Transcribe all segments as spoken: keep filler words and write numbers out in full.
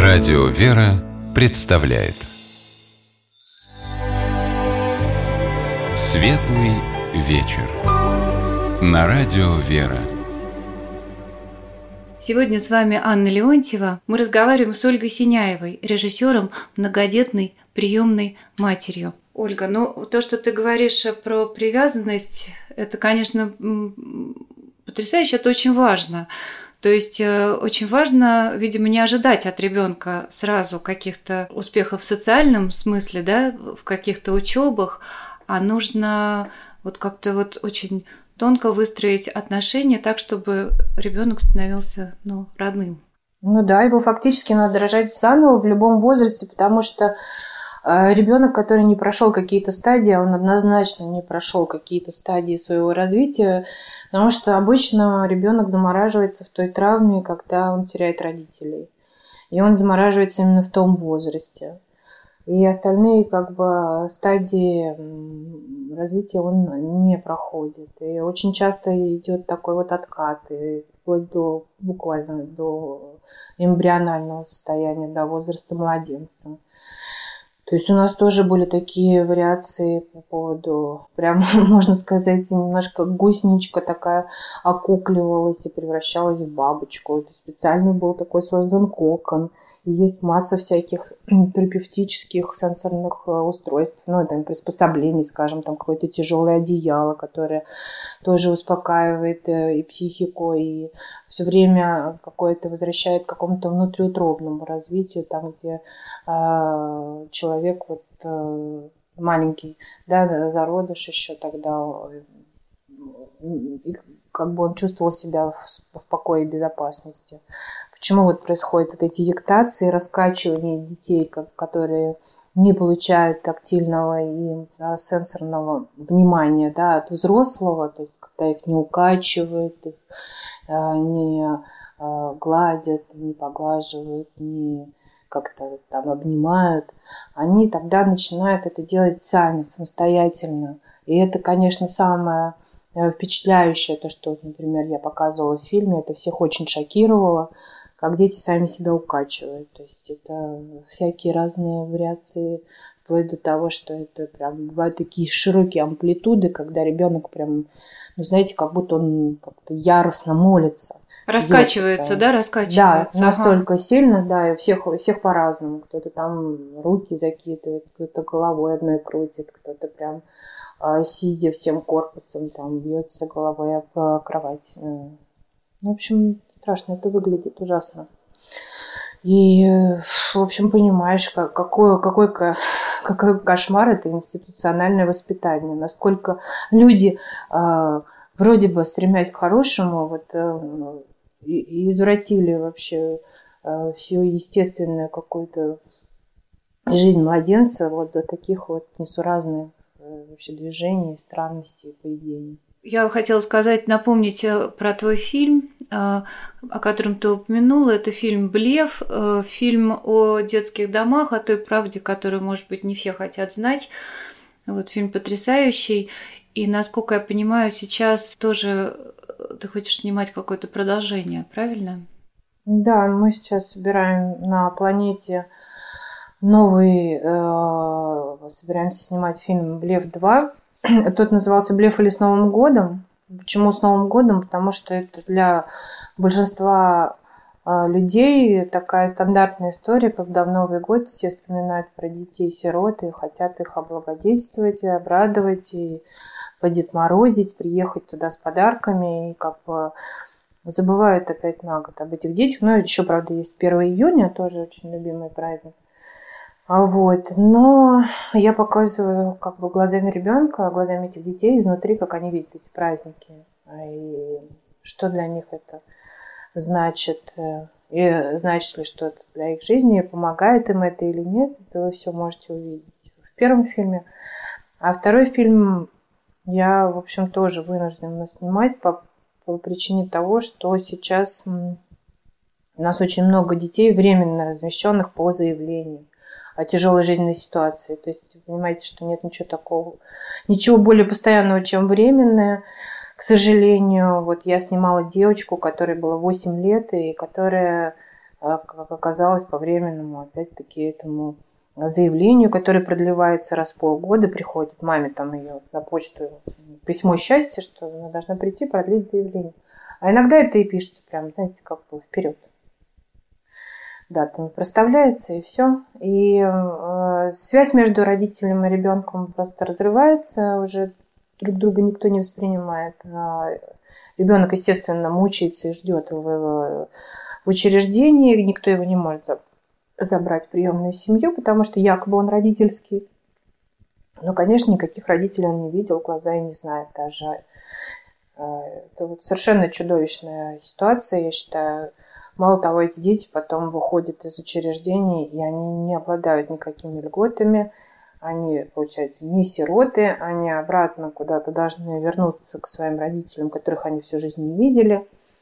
Радио «Вера» представляет Светлый вечер на Радио «Вера». Сегодня с вами Анна Леонтьева. Мы разговариваем с Ольгой Синяевой, режиссером, многодетной приемной матерью. Ольга, ну то, что ты говоришь про привязанность, это, конечно, потрясающе, это очень важно. То есть очень важно, видимо, не ожидать от ребенка сразу каких-то успехов в социальном смысле, да, в каких-то учебах, а нужно вот как-то вот очень тонко выстроить отношения так, чтобы ребенок становился, ну, родным. Ну да, его фактически надо рожать заново в любом возрасте, потому что ребенок, который не прошел какие-то стадии, он однозначно не прошел какие-то стадии своего развития, потому что обычно ребенок замораживается в той травме, когда он теряет родителей. И он замораживается именно в том возрасте. И остальные как бы стадии развития он не проходит. И очень часто идет такой вот откат, и вплоть до буквально до эмбрионального состояния, до возраста младенца. То есть у нас тоже были такие вариации по поводу, прям, можно сказать, немножко гусеничка такая окукливалась и превращалась в бабочку. Это специально был такой создан кокон. И есть масса всяких терапевтических сенсорных устройств, ну, там, приспособлений, скажем, там, какое-то тяжелое одеяло, которое тоже успокаивает и психику, и все время какое-то возвращает к какому-то внутриутробному развитию, там, где э, человек вот э, маленький, да, зародыш еще тогда, и как бы он чувствовал себя в, в покое и безопасности. Почему вот происходят вот эти диктации, раскачивания детей, которые не получают тактильного и сенсорного внимания, да, от взрослого, то есть когда их не укачивают, их не гладят, не поглаживают, не как-то там обнимают, они тогда начинают это делать сами, самостоятельно. И это, конечно, самое впечатляющее, то, что, например, я показывала в фильме, это всех очень шокировало, как дети сами себя укачивают. То есть это всякие разные вариации, вплоть до того, что это прям бывают такие широкие амплитуды, когда ребенок прям, ну, знаете, как будто он как-то яростно молится. Раскачивается, да, раскачивается? Да, настолько ага. сильно, да, и всех, всех по-разному. Кто-то там руки закидывает, кто-то головой одной крутит, кто-то прям сидя всем корпусом, там бьется головой об кровать. В общем, страшно, это выглядит ужасно. И, в общем, понимаешь, как, какой, какой, какой кошмар это институциональное воспитание. Насколько люди, э, вроде бы стремясь к хорошему, вот, э, и, извратили вообще э, всю естественную какую-то жизнь младенца вот до таких вот несуразных э, вообще движений, странностей, поведений. Я хотела сказать, напомнить про твой фильм, о котором ты упомянула. Это фильм «Блеф», фильм о детских домах, о той правде, которую, может быть, не все хотят знать. Вот фильм потрясающий. И, насколько я понимаю, сейчас тоже ты хочешь снимать какое-то продолжение, правильно? Да, мы сейчас собираем на планете новый, э, собираемся снимать фильм «Блеф два». Тот назывался «Блеф или с Новым годом». Почему с Новым годом? Потому что это для большинства людей такая стандартная история, когда в Новый год все вспоминают про детей-сирот и хотят их облагодетельствовать, и обрадовать, и подедморозить, приехать туда с подарками, и как бы забывают опять на год об этих детях. Ну, еще, правда, есть первого июня, тоже очень любимый праздник. Вот. Но я показываю как бы глазами ребенка, глазами этих детей изнутри, как они видят эти праздники. И что для них это значит. И значит ли что-то для их жизни, помогает им это или нет, это вы все можете увидеть в первом фильме. А второй фильм я, в общем, тоже вынуждена снимать по, по причине того, что сейчас у нас очень много детей временно размещенных по заявлению о тяжелой жизненной ситуации. То есть вы понимаете, что нет ничего такого, ничего более постоянного, чем временное. К сожалению, вот я снимала девочку, которой было восемь лет, и которая как оказалось, по временному, опять-таки, этому заявлению, которое продлевается раз в полгода, приходит маме там ее на почту письмо счастья, что она должна прийти продлить заявление. А иногда это и пишется прям, знаете, как бы вперед. Дата не проставляется, и все. И э, связь между родителем и ребенком просто разрывается, уже друг друга никто не воспринимает. Ребенок, естественно, мучается и ждет в, в учреждении, никто его не может забрать в приемную семью, потому что якобы он родительский. Но, конечно, никаких родителей он не видел, глаза и не знает даже. Это вот совершенно чудовищная ситуация, я считаю. Мало того, эти дети потом выходят из учреждений, и они не обладают никакими льготами. Они, получается, не сироты, они обратно куда-то должны вернуться к своим родителям, которых они всю жизнь не видели.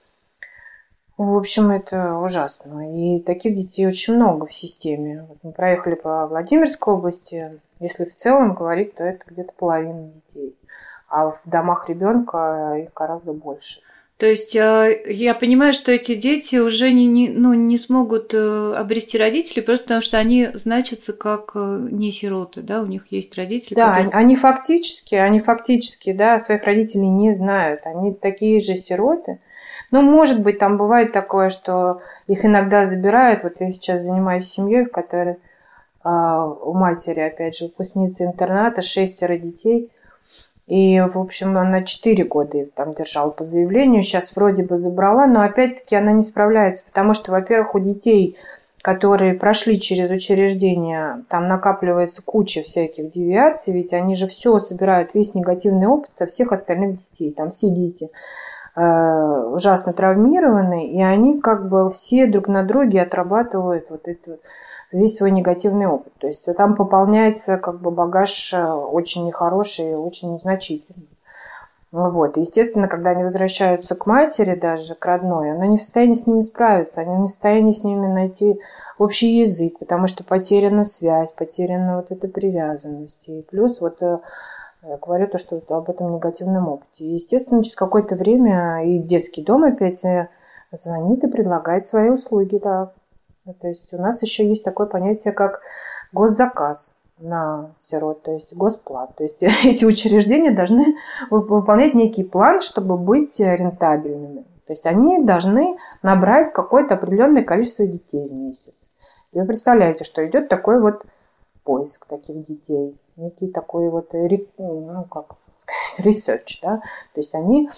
В общем, это ужасно. И таких детей очень много в системе. Вот мы проехали по Владимирской области. Если в целом говорить, то это где-то половина детей. А в домах ребенка их гораздо больше. То есть я понимаю, что эти дети уже не, не, ну, не смогут обрести родителей, просто потому что они значатся как не сироты, да, у них есть родители. Да, которые... они фактически, они фактически, да, своих родителей не знают, они такие же сироты. Ну, может быть, там бывает такое, что их иногда забирают. Вот я сейчас занимаюсь семьей, в которой а, у матери, опять же, выпускница интерната, шестеро детей. И, в общем, она четыре года их там держала по заявлению. Сейчас вроде бы забрала, но опять-таки она не справляется. Потому что, во-первых, у детей, которые прошли через учреждение, там накапливается куча всяких девиаций. Ведь они же все собирают, весь негативный опыт со всех остальных детей. Там все дети э, ужасно травмированы. И они как бы все друг на друге отрабатывают вот эту... весь свой негативный опыт. То есть там пополняется как бы багаж очень нехороший, очень незначительный. Вот. И, естественно, когда они возвращаются к матери, даже к родной, она не в состоянии с ними справиться, они не в состоянии с ними найти общий язык, потому что потеряна связь, потеряна вот эта привязанность. И плюс вот я говорю то, что вот об этом негативном опыте. И, естественно, через какое-то время и детский дом опять звонит и предлагает свои услуги, да. То есть у нас еще есть такое понятие, как госзаказ на сирот, то есть госплан. То есть эти учреждения должны выполнять некий план, чтобы быть рентабельными. То есть они должны набрать какое-то определенное количество детей в месяц. И вы представляете, что идет такой вот поиск таких детей, некий такой вот, ну, как сказать, research, да. То есть они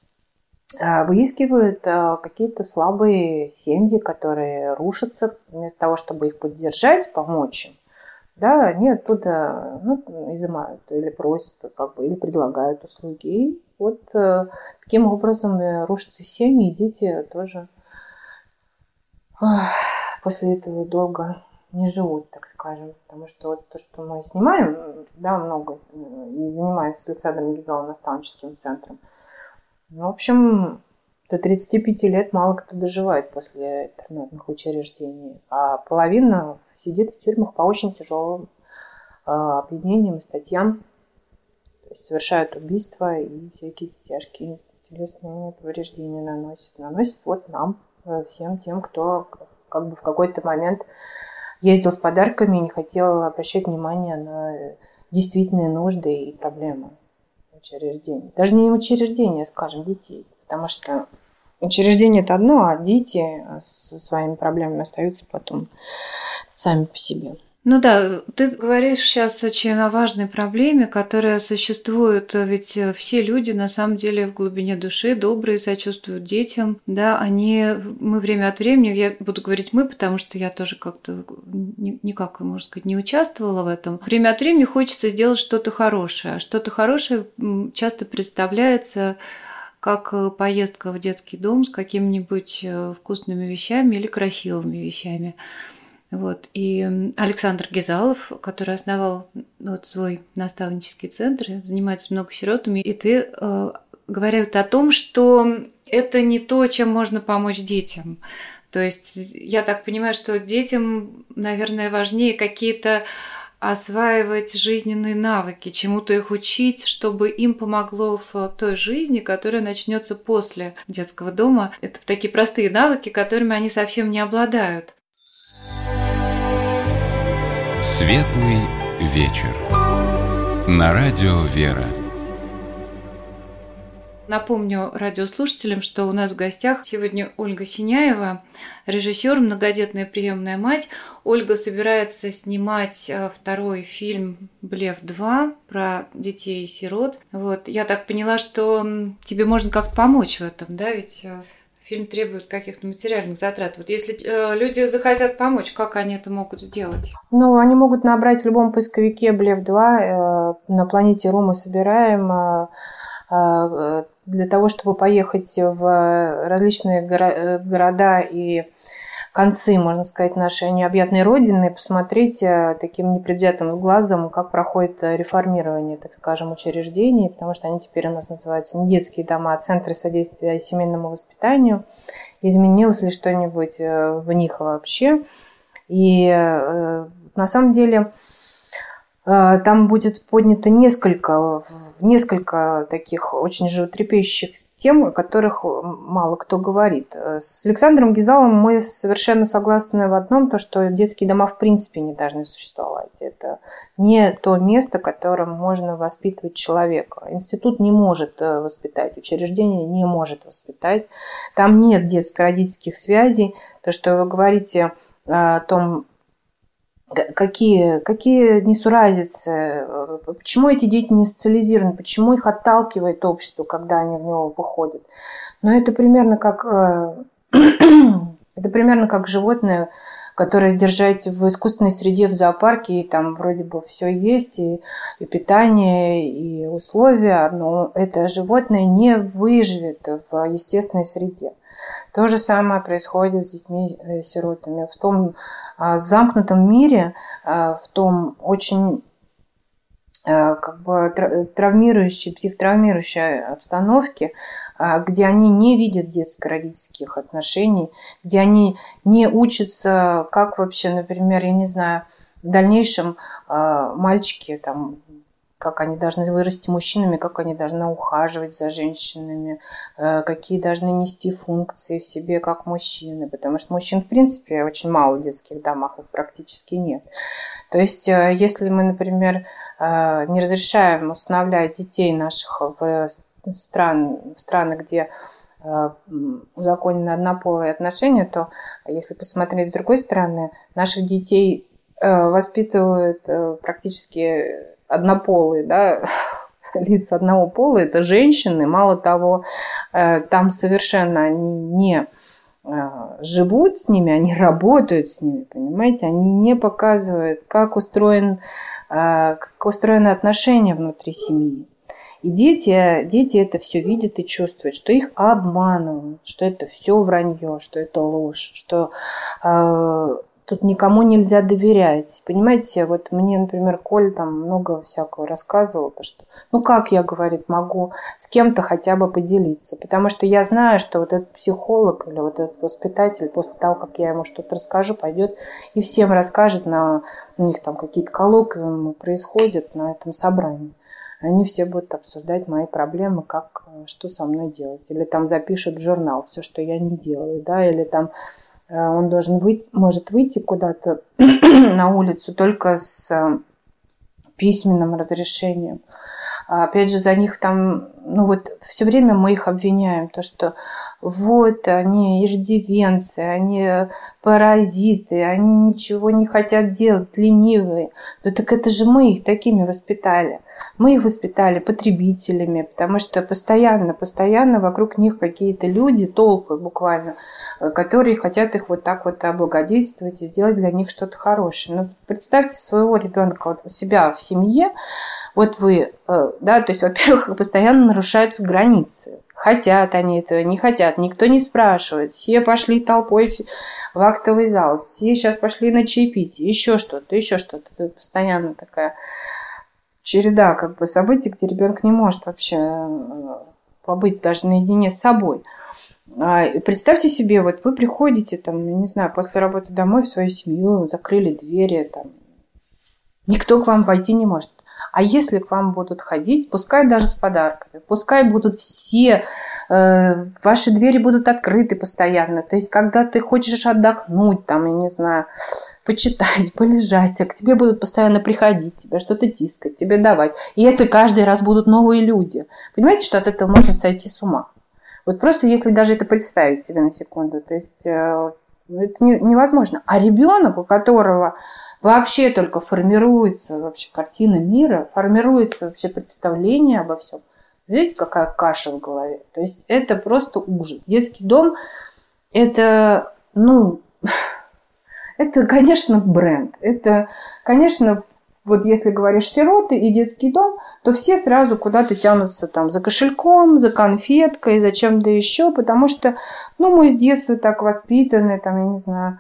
выискивают какие-то слабые семьи, которые рушатся, вместо того, чтобы их поддержать, помочь им, да, они оттуда, ну, изымают или просят, как бы, или предлагают услуги. И вот э, таким образом рушатся семьи, и дети тоже ох, после этого долго не живут, так скажем. Потому что вот то, что мы снимаем, да, много, и занимается с Александром Гизаловым наставническим центром. Ну, в общем, до тридцати пяти лет мало кто доживает после интернатных учреждений, а половина сидит в тюрьмах по очень тяжелым э, обвинениям и статьям, то есть совершают убийства и всякие тяжкие телесные повреждения наносят. Наносят вот нам, всем тем, кто как бы в какой-то момент ездил с подарками и не хотел обращать внимание на действительные нужды и проблемы учреждений. Даже не учреждения, скажем, детей. Потому что учреждение – это одно, а дети со своими проблемами остаются потом сами по себе. Ну да, ты говоришь сейчас очень о важной проблеме, которая существует, ведь все люди на самом деле в глубине души добрые, сочувствуют детям, да, они, мы время от времени, я буду говорить мы, потому что я тоже как-то никак, можно сказать, не участвовала в этом, время от времени хочется сделать что-то хорошее, а что-то хорошее часто представляется как поездка в детский дом с какими-нибудь вкусными вещами или красивыми вещами. Вот. И Александр Гизалов, который основал вот свой наставнический центр, занимается много сиротами, и ты э, говорят о том, что это не то, чем можно помочь детям. То есть я так понимаю, что детям, наверное, важнее какие-то осваивать жизненные навыки, чему-то их учить, чтобы им помогло в той жизни, которая начнется после детского дома. Это такие простые навыки, которыми они совсем не обладают. Светлый вечер. На радио «Вера». Напомню радиослушателям, что у нас в гостях сегодня Ольга Синяева, режиссер, многодетная приемная мать. Ольга собирается снимать второй фильм «Блеф два» про детей и сирот. Вот. Я так поняла, что тебе можно как-то помочь в этом, да? Ведь фильм требует каких-то материальных затрат. Вот если э, люди захотят помочь, как они это могут сделать? Ну, они могут набрать в любом поисковике «Блеф два». Э, на планете Ру мы собираем э, э, для того, чтобы поехать в различные горо- города и концы, можно сказать, нашей необъятной родины, и посмотреть таким непредвзятым глазом, как проходит реформирование, так скажем, учреждений, потому что они теперь у нас называются не детские дома, а центры содействия семейному воспитанию. Изменилось ли что-нибудь в них вообще? И на самом деле там будет поднято несколько, несколько таких очень животрепещущих тем, о которых мало кто говорит. С Александром Гизалом мы совершенно согласны в одном, то, что детские дома в принципе не должны существовать. Это не то место, которым можно воспитывать человека. Институт не может воспитать, учреждение не может воспитать. Там нет детско-родительских связей. То, что вы говорите о том, Какие, какие несуразицы, почему эти дети не социализированы, почему их отталкивает общество, когда они в него выходят. Но это примерно как, это примерно как животное, которое держать в искусственной среде в зоопарке, и там вроде бы все есть, и, и питание, и условия, но это животное не выживет в естественной среде. То же самое происходит с детьми-сиротами. В том замкнутом мире, в том очень как бы травмирующей, психотравмирующей обстановке, где они не видят детско-родительских отношений, где они не учатся, как вообще, например, я не знаю, в дальнейшем мальчики там, как они должны вырасти мужчинами, как они должны ухаживать за женщинами, какие должны нести функции в себе как мужчины, потому что мужчин, в принципе, очень мало в детских домах, их практически нет. То есть, если мы, например, не разрешаем усыновлять детей наших в, стран, в страны, где узаконены однополые отношения, то, если посмотреть с другой стороны, наших детей воспитывают практически однополые, да, лица одного пола, это женщины. Мало того, там совершенно они не живут с ними, они работают с ними, понимаете? Они не показывают, как устроен, как устроены отношения внутри семьи. И дети, дети это все видят и чувствуют, что их обманывают, что это все вранье, что это ложь, что тут никому нельзя доверять. Понимаете, вот мне, например, Коль там много всякого рассказывал, что ну как я, говорит, могу с кем-то хотя бы поделиться, потому что я знаю, что вот этот психолог или вот этот воспитатель после того, как я ему что-то расскажу, пойдет и всем расскажет, на у них там какие-то коллоквиумы происходят на этом собрании. Они все будут обсуждать мои проблемы, как, что со мной делать. Или там запишут в журнал все, что я не делаю, да, или там он должен выйти, может выйти куда-то на улицу только с письменным разрешением. Опять же, за них там, ну вот все время мы их обвиняем, то, что вот они иждивенцы, они паразиты, они ничего не хотят делать, ленивые. Да так это же мы их такими воспитали. Мы их воспитали потребителями, потому что постоянно, постоянно вокруг них какие-то люди, толпы буквально, которые хотят их вот так вот облагодетельствовать и сделать для них что-то хорошее. Но представьте своего ребенка вот у себя в семье, вот вы, да, то есть, во-первых, постоянно нарушаются границы. Хотят они этого, не хотят, никто не спрашивает. Все пошли толпой в актовый зал, все сейчас пошли на чаепитие, еще что-то, еще что-то. Это постоянно такая череда как бы событий, где ребенок не может вообще побыть даже наедине с собой. Представьте себе, вот вы приходите, там, не знаю, после работы домой в свою семью, закрыли двери, там, Никто к вам пойти не может. А если к вам будут ходить, пускай даже с подарками, пускай будут все, э, ваши двери будут открыты постоянно. То есть, когда ты хочешь отдохнуть, там, я не знаю, почитать, полежать, а к тебе будут постоянно приходить, тебе что-то тискать, тебе давать. И это каждый раз будут новые люди. Понимаете, что от этого можно сойти с ума? Вот просто если даже это представить себе на секунду, то есть э, это не, невозможно. А ребенок, у которого вообще только формируется вообще картина мира, формируется вообще представление обо всем. Видите, какая каша в голове? То есть это просто ужас. Детский дом – это, ну, это, конечно, бренд. Это, конечно, вот если говоришь сироты и детский дом, то все сразу куда-то тянутся там за кошельком, за конфеткой, за чем-то еще, потому что, ну, мы с детства так воспитаны, там, я не знаю,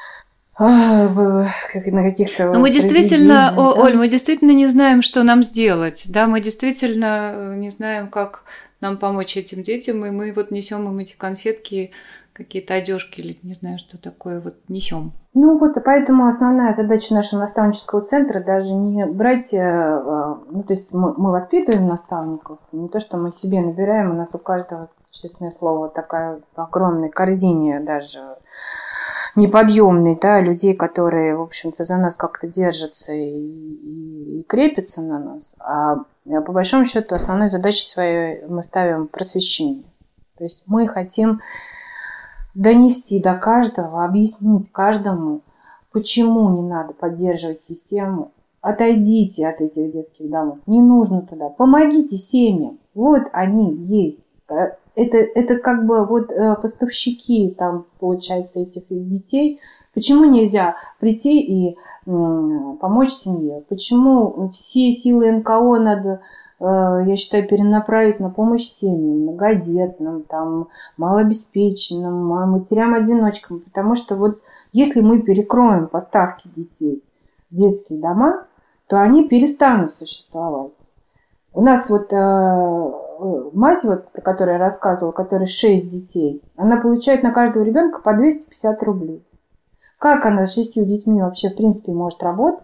на каких-то... Но мы действительно, да? Оль, мы действительно не знаем, что нам сделать, да, мы действительно не знаем, как нам помочь этим детям, и мы вот несем им эти конфетки, какие-то одежки или не знаю, что такое, вот несем. Ну вот, поэтому основная задача нашего наставнического центра даже не брать, ну то есть мы, мы воспитываем наставников, не то, что мы себе набираем, у нас у каждого, честное слово, такая огромная корзина даже неподъемный, да, людей, которые, в общем-то, за нас как-то держатся и, и, и крепятся на нас. А по большому счету основной задачей своей мы ставим просвещение. То есть мы хотим донести до каждого, объяснить каждому, почему не надо поддерживать систему. Отойдите от этих детских домов, не нужно туда. Помогите семьям, вот они есть. Это, это как бы вот поставщики там, получается, этих детей. Почему нельзя прийти и м, помочь семье? Почему все силы эн ка о надо, э, я считаю, перенаправить на помощь семьям, многодетным, там, малообеспеченным, матерям-одиночкам? Потому что вот если мы перекроем поставки детей в детские дома, то они перестанут существовать. У нас вот э, мать, вот, про которую я рассказывала, у которой шесть детей, она получает на каждого ребенка по двести пятьдесят рублей. Как она с шестью детьми вообще, в принципе, может работать?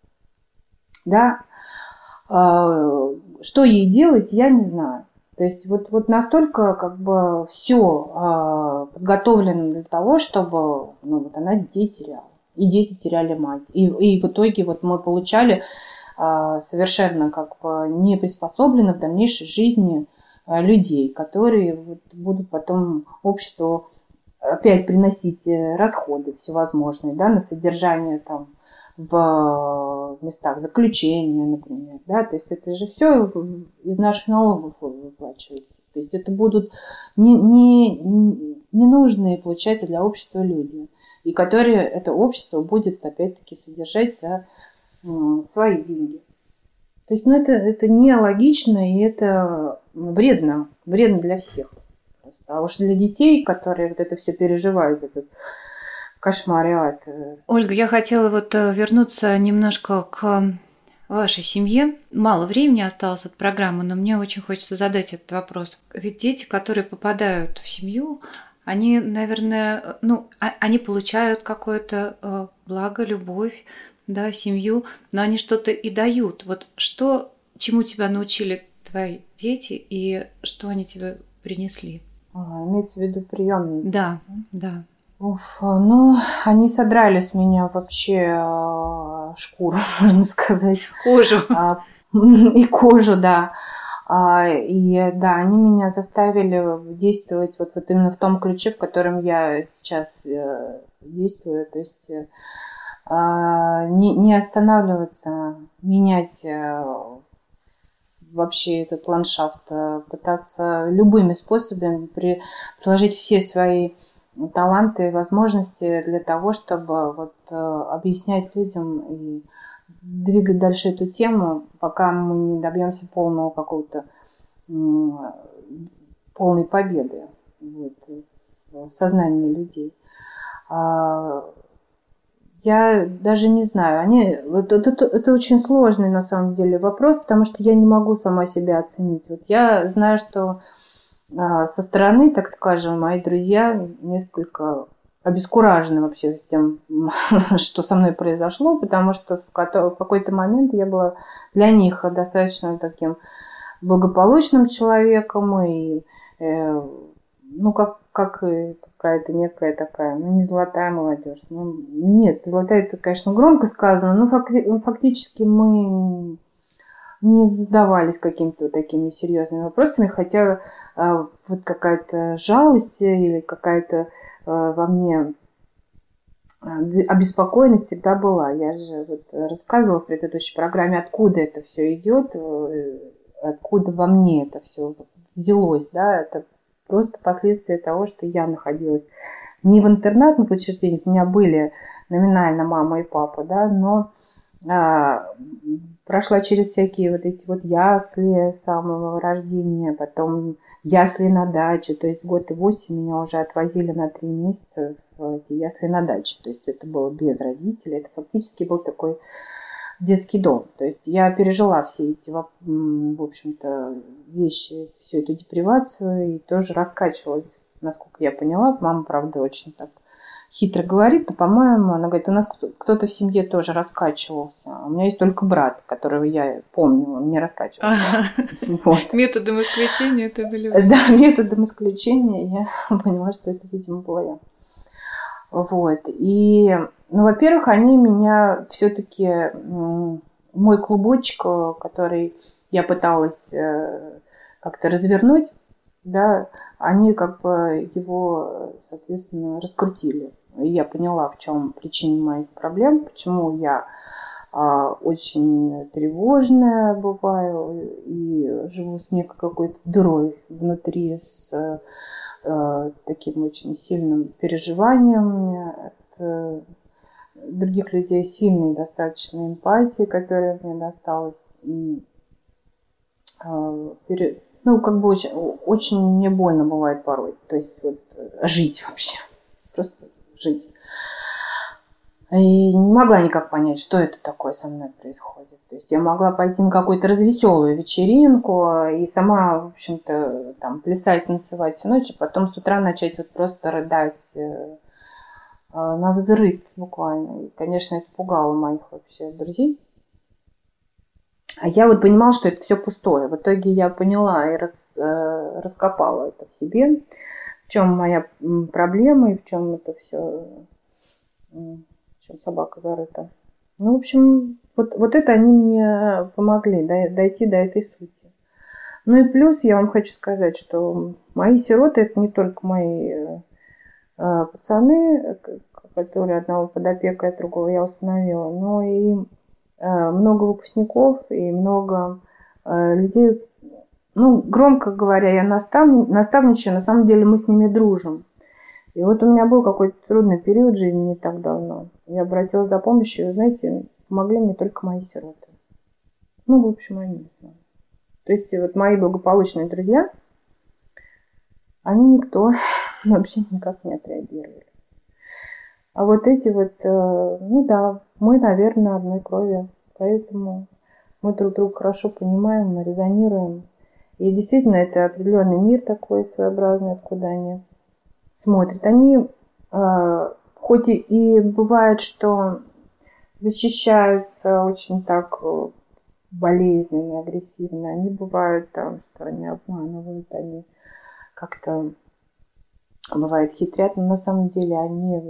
Да? Э, что ей делать, я не знаю. То есть вот, вот настолько как бы все э, подготовлено для того, чтобы ну, вот она детей теряла. И дети теряли мать. И, и в итоге вот мы получали совершенно как бы не приспособленных в дальнейшей жизни людей, которые вот будут потом обществу опять приносить расходы всевозможные, да, на содержание там в местах заключения, например, да, то есть это же все из наших налогов выплачивается, то есть это будут не, не, ненужные, получается, для общества люди, и которые это общество будет опять-таки содержать за свои деньги. То есть, ну, это, это не логично, и это вредно, вредно для всех. Просто. А уж для детей, которые вот это все переживают, этот кошмар и ад. Ольга, я хотела вот вернуться немножко к вашей семье. Мало времени осталось от программы, но мне очень хочется задать этот вопрос. Ведь дети, которые попадают в семью, они, наверное, ну, они получают какое-то благо, любовь, да, семью, но они что-то и дают. Вот что, чему тебя научили твои дети и что они тебе принесли? А, имеется в виду приемные? Да, да. Уф, ну, они содрали с меня вообще шкуру, можно сказать. Кожу. И кожу, да. И да, они меня заставили действовать вот, вот именно в том ключе, в котором я сейчас действую. То есть Не, не останавливаться, менять вообще этот ландшафт, пытаться любыми способами при, приложить все свои таланты и возможности для того, чтобы вот, объяснять людям и двигать дальше эту тему, пока мы не добьемся полного какого-то полной победы вот, в сознании людей. Я даже не знаю. Они, это, это, это очень сложный на самом деле вопрос, потому что я не могу сама себя оценить. Вот я знаю, что а, со стороны, так скажем, мои друзья несколько обескуражена вообще с тем, что со мной произошло, потому что в какой-то момент я была для них достаточно таким благополучным человеком и, э, ну, как, как какая-то некая такая, ну, не золотая молодежь. Ну, нет, золотая, это, конечно, громко сказано, но факти- фактически мы не задавались какими-то такими серьезными вопросами, хотя э, вот какая-то жалость или какая-то э, во мне обеспокоенность всегда была. Я же вот рассказывала в предыдущей программе, откуда это все идет, откуда во мне это все взялось, да, это просто последствия того, что я находилась не в интернатных учреждениях, у меня были номинально мама и папа, да, но а, прошла через всякие вот эти вот ясли с самого рождения, потом ясли на даче, то есть год и восемь меня уже отвозили на три месяца в эти ясли на даче, то есть это было без родителей, это фактически был такой детский дом. То есть я пережила все эти, в общем-то, вещи, всю эту депривацию и тоже раскачивалась, насколько я поняла. Мама, правда, очень так хитро говорит, но, по-моему, она говорит, у нас кто-то в семье тоже раскачивался. У меня есть только брат, которого я помню, он не раскачивался. Вот. Методом исключения это были вы. Да, методом исключения я поняла, что это, видимо, была я. Вот. И, ну, во-первых, они меня все-таки, мой клубочек, который я пыталась как-то развернуть, да, они как бы его, соответственно, раскрутили. И я поняла, в чем причина моих проблем, почему я а, очень тревожная бываю и живу с некой какой-то дырой внутри, с а, таким очень сильным переживанием от а, других людей, сильной достаточно эмпатии, которая мне досталась. И, а, пере... Ну, как бы очень, очень мне больно бывает порой. То есть вот жить вообще. Просто жить. И не могла никак понять, что это такое со мной происходит. То есть я могла пойти на какую-то развеселую вечеринку и сама, в общем-то, там плясать, танцевать всю ночь, а потом с утра начать вот просто рыдать на взрыв буквально. И, конечно, это пугало моих вообще друзей. А я вот понимала, что это все пустое. В итоге я поняла и рас, э, раскопала это в себе, в чем моя проблема и в чем это все, в чем собака зарыта. Ну, в общем, вот, вот это они мне помогли дойти до этой сути. Ну и плюс я вам хочу сказать, что мои сироты — это не только мои э, пацаны, которые одного под опекой, а другого я усыновила, но и много выпускников и много э, людей. Ну, громко говоря, я наставни, наставничаю, на самом деле мы с ними дружим. И вот у меня был какой-то трудный период жизни не так давно. Я обратилась за помощью, и, вы знаете, помогли мне только мои сироты. Ну, в общем, они не знаю. То есть вот мои благополучные друзья, они никто вообще никак не отреагировали. А вот эти вот, ну да, мы, наверное, одной крови, поэтому мы друг друга хорошо понимаем, мы резонируем. И действительно, это определенный мир такой своеобразный, откуда они смотрят. Они, хоть и бывает, что защищаются очень так болезненно, агрессивно, они бывают там, что они обманывают, они как-то, бывает, хитрят, но на самом деле они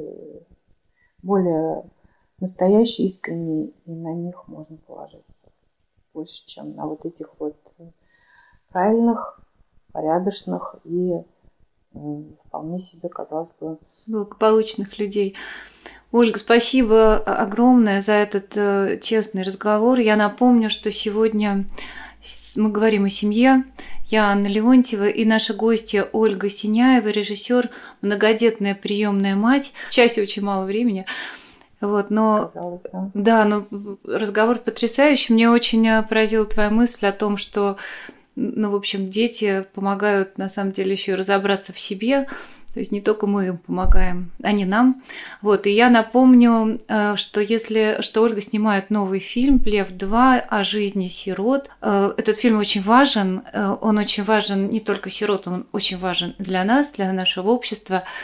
более настоящие, искренние, и на них можно положиться больше, чем на вот этих вот правильных, порядочных и вполне себе, казалось бы, благополучных людей. Ольга, спасибо огромное за этот честный разговор. Я напомню, что сегодня мы говорим о семье. Я Анна Леонтьева и наша гостья Ольга Синяева, режиссер, многодетная приемная мать. В часе очень мало времени. Вот, но, казалось, да. Да, но разговор потрясающий. Мне очень поразила твоя мысль о том, что, ну, в общем, дети помогают, на самом деле, еще и разобраться в себе. То есть не только мы им помогаем, они нам. Вот, и я напомню, что если что Ольга снимает новый фильм «Плев два» о жизни сирот. Этот фильм очень важен. Он очень важен не только сиротам, он очень важен для нас, для нашего общества.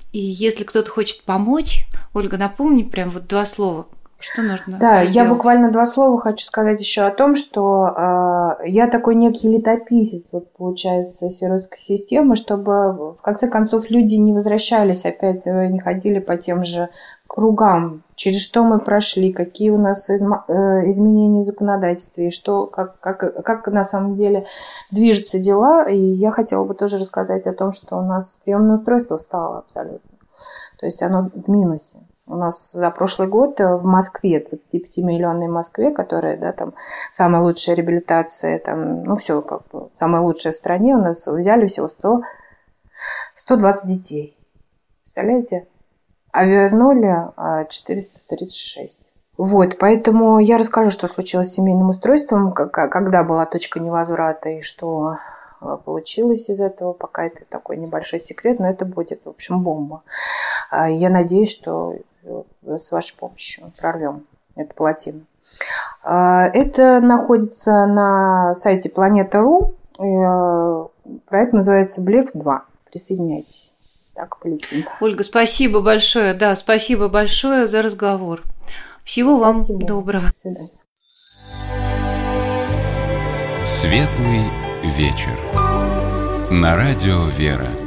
И если кто-то хочет помочь, Ольга, напомни прям вот два слова. Что нужно Да, сделать? я буквально два слова хочу сказать еще о том, что э, я такой некий летописец, вот получается, сиротской системы, чтобы в конце концов люди не возвращались, опять не ходили по тем же кругам, через что мы прошли, какие у нас изма- э, изменения в законодательстве, и что, как, как, как на самом деле движутся дела. И я хотела бы тоже рассказать о том, что у нас приемное устройство встало абсолютно. То есть оно в минусе. У нас за прошлый год в Москве, двадцатипятимиллионной Москве, которая, да, там, самая лучшая реабилитация, там, ну, все как бы, самая лучшая в стране, у нас взяли всего сто, сто двадцать детей. Представляете? А вернули четыреста тридцать шесть. Вот, поэтому я расскажу, что случилось с семейным устройством, когда была точка невозврата и что получилось из этого. Пока это такой небольшой секрет, но это будет, в общем, бомба. Я надеюсь, что с вашей помощью прорвем эту плотину. Это находится на сайте планета точка ру. Проект называется Блеф два. Присоединяйтесь. Так, полетим. Ольга, спасибо большое. Да, спасибо большое за разговор. Всего вам спасибо. Доброго. До свидания. Светлый вечер. На радио «Вера».